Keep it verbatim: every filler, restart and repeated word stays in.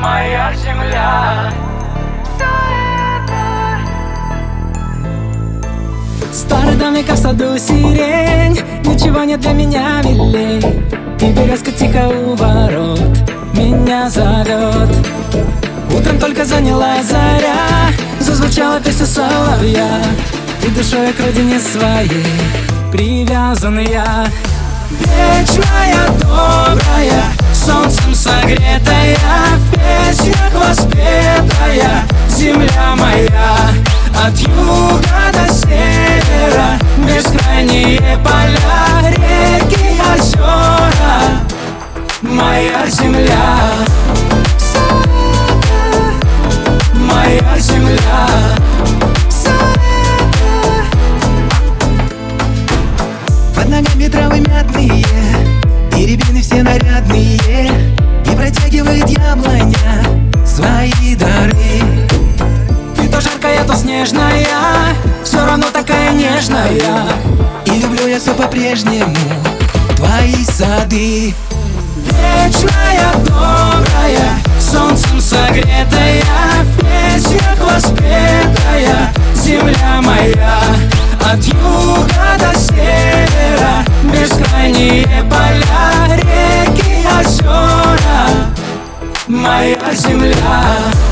моя земля. Старый домик, а в саду сирень, ничего нет для меня милей. И березка тихо у ворот меня зовет. Утром только занялась заря, зазвучала песня соловья, и душой к родине своей привязан я. Вечная, добрая, солнцем согретая, в песнях воспетая земля моя. От юга до севера бескрайние поля, реки, озера, моя земля. Моя земля. Под ногами травы мятные, и рябины все нарядные, и протягивает яблоня свои дары. Ты то жаркая, то снежная, все равно такая нежная. И люблю я все по-прежнему твои сады. Вечная, добрая, солнцем согретая, в песнях воспетая земля моя. От юга до севера бескрайние поля, реки, озера, моя земля.